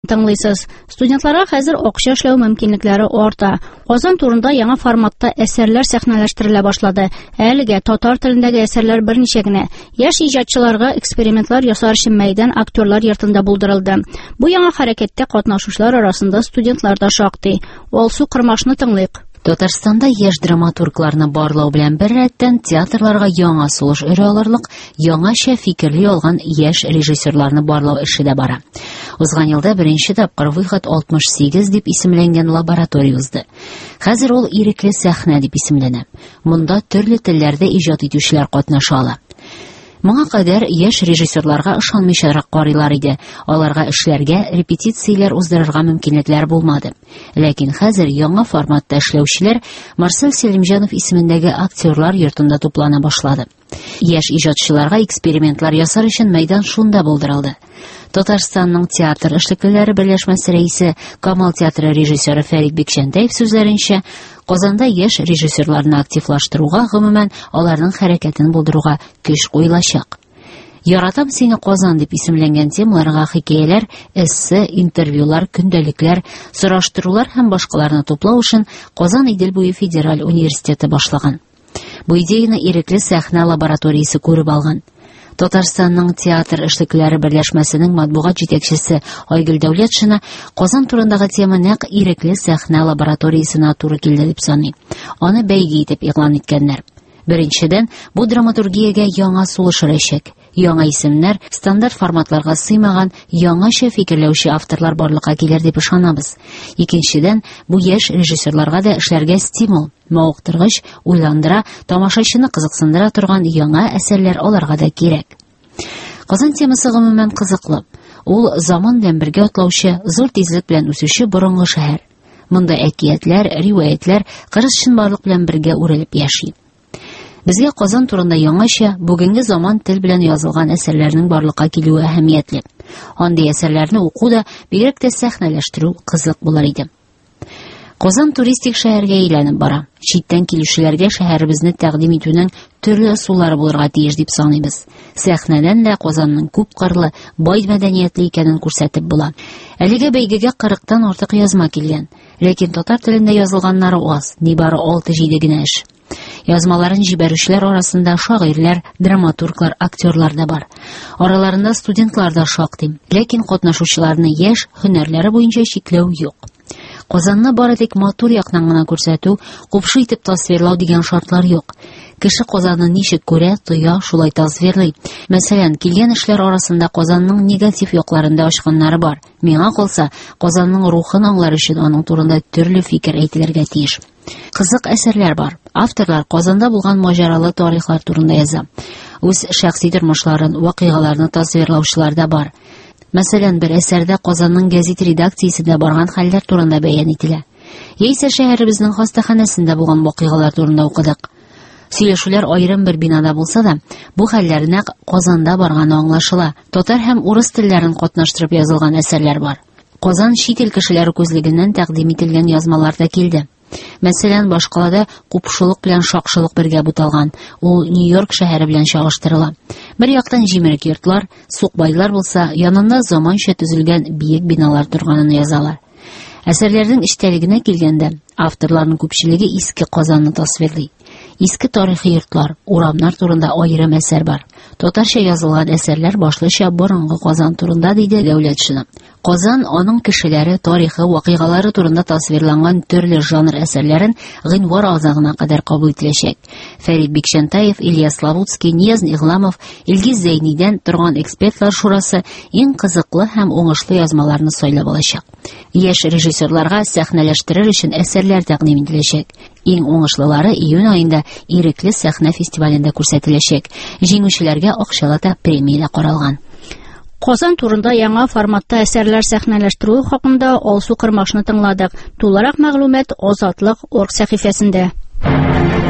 Тыңлыйсыз. Студентларга хәзер акча эшләү мөмкинлекләре арта. Казан турында яңа форматта әсәрләр сәхнәләштерелә башлады. Әлегә татар телендәге әсәрләр берничә генә. Яшь иҗатчыларга экспериментлар ясар өчен мәйдан актерлар йортында булдырылды. Бу яңа хәрәкәттә катнашучылар арасында студентлар да шактый. Алсу Кырмашны тыңлыйк. Татарстанда яшь драматургларны барлау белән бер рәттән театрларга яңа сулыш өрә алырлык, яңача фикерли алган яшь режиссерларны барлау эше дә бара. Узган елда беренче тапкыр Выход 68 дип исемләнгән лаборатория узды. Хәзер ул ирекле сәхнә дип исемләнә. Монда төрле телләрдә иҗат итүчеләр катнаша ала. Моңа кадәр яшь режиссерларга ышанмыйчарак карыйлар иде. Аларга эшләргә, репетицияләр уздырырга мөмкинлекләр булмады. Ләкин хәзер яңа форматта эшләүчеләр Марсель Селимҗанов исемендәге актерлар йортында туплана башлады. Яшь иҗатчыларга экспериментлар ясар өчен мәйдан шунда булдырылды. Татарстанның театр эшлеклеләре берләшмәсе рәисе, Камал театры режиссеры Фәрит Бикчәнтәев сүзләренчә, Казанда яшь режиссерларны активлаштыруга, гомумән аларның хәрәкәтен булдыруга көч куелачак. Яратам сине Казан дип исемләнгән темаларга хикәяләр, эссе, интервьюлар, көндәлекләр, сораштырулар һәм башкаларны туплау өчен Казан Идел буе федераль университеты башлаган. Бу идеяны ирекле сәхнә лабораториясе күреп алган. Татарстанның театр эшлеклеләре берләшмәсенең матбугат җитәкчесе Айгөл Дәүләтшина Казан турындагы тема нәкъ ирекле сәхнә лабораториясенә туры килде дип саный. Аны бәйге итеп игълан иткәннәр. Беренчедән, бу драматургиягә яңа сулыш өрәчәк. Яңа исемнәр, стандарт форматларга сыймаган, яңача фикерләүче авторлар барлыкка килер дип ышанабыз. Икенчедән, бу яшь режиссерларга да эшләргә стимул, мавыктыргыч, уйландыра, тамашачыны кызыксындыра торган яңа әсәрләр аларга да кирәк. Казан темасы гомумән кызыклы. Ул заман белән бергә атлаучы, зур тизлек белән үсүче борынгы шәһәр. Монда әкиятләр, риваятләр кырыс чынбарлык белән бергә үрелеп яши. Безгә Казан турында яңача, бүгенге заман тел белән язылган әсәрләрнең барлыкка килүе әһәмиятле. Андый әсәрләрне уку да, бигрәк тә сәхнәләштерү кызык булыр иде. Казан туристик шәһәргә әйләнеп бара. Читтән килүчеләргә шәһәребезне тәкъдим итүнең төрле ысуллары булырга тиеш дип саныйбыз. Сәхнәдән дә Казанның күп кырлы, бай мәдәниятле икәнен күрсәтеп була. Әлегә бәйгегә 40-тан артык язма килгән, ләкин татар телендә язылганнары аз, нибары 6-7 генә эш. Язмаларын җибәрүчеләр арасында шагыйрьләр, драматурглар, актерлар да бар. Араларында студентлар да шактый, ләкин катнашучыларны яшь, һөнәрләре буенча чикләү юк. Казанны бары тик матур якнан гына күрсәтү, купшы итеп тасвирлау дигән шартлар юк. Кеше Казанны ничек күрә, тоя, шулай тасвирлый. Мәсәлән, килгән эшләр арасында Казанның негатив якларында ачканнары бар. Миңа калса, Казанның рухын аңлар өчен аның турында төрле фикер әйтелергә тиеш. Кызык әсәрләр бар. Авторлар Казанда булган маҗаралы тарихлар турында яза. Үз шәхси тормышларын, вакыйгаларны тасвирлаучылар да бар. Мәсәлән, бер әсәрдә Казанның гәзит редакциясендә барган хәлләр турында бәян ителә. Яисә шәһәребезнең хастаханәсендә булган вакыйгалар турында укыдык. Сөйләшүләр аерым бер бинада булса да, бу хәлләр нәкъ Казанда барганы аңлашыла. Татар һәм урыс телләрен катнаштырып язылган әсәрләр бар. Казан чит ил кешеләре күзлегеннән тәкъдим ителгән язмалар да килде. Мәсәлән, башкалада купшылык белән шакшылык бергә буталган. Ул Нью-Йорк шәһәре белән чагыштырыла. Бер яктан җимерек йортлар, сукбайлар булса, янында заманча төзелгән биек биналар торганын язалар. Әсәрләрнең эчтәлегенә килгәндә, авторларның күпчелеге иске Казанны тасвирлый. Иске тарихи йортлар, урамнар турында аерым әсәр бар. Татарча язылган әсәрләр башлыча борынгы Казан турында диде Дәүләтшина. Казан аның кешеләре, тарихы, вакыйгалары турында тасвирланган төрле жанр әсәрләрен гыйнвар азагына кадәр кабул ителәчәк. Фәрит Бикчәнтәев, Илья Славутский, Нияз Игламов, Илгиз Зәйнидән торган экспертлар шурасы иң кызыклы һәм уңышлы язмаларны сайлап алачак. Яшь режиссерларга сәхнәләштерер өчен әсәрләр тәкъдим ителәчәк. Иң уңышлылары июнь айында ирекле сәхнә фестивалендә күрсәтеләчәк. Җиңүчеләргә акчалата премия да каралган. Казан турында яңа форматта әсәрләр сәхнәләштерү хакында Алсу Кырмашны тыңладык. Тулырак мәгълүмат Азатлык.org сәхифәсендә.